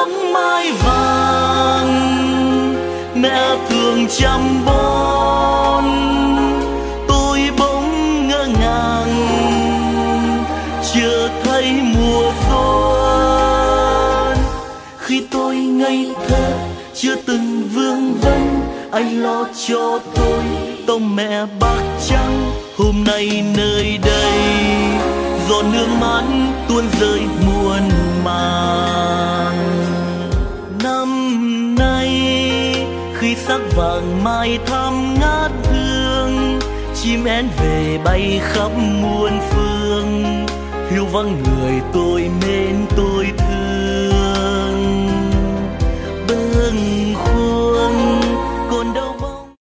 bóng mai vàng mẹ thường chăm bón. Tôi bỗng ngỡ ngàng chờ thấy mùa xuân. Khi tôi ngây thơ chưa từng vương vấn, anh lo cho tôi tông mẹ bạc trắng. Hôm nay nơi đây giọt nước mắt tuôn rơi muôn màng. Năm nay khi sắc vàng mai thắm ngát hương, chim én về bay khắp muôn phương. Hiu vắng người tôi mến tôi thương, bâng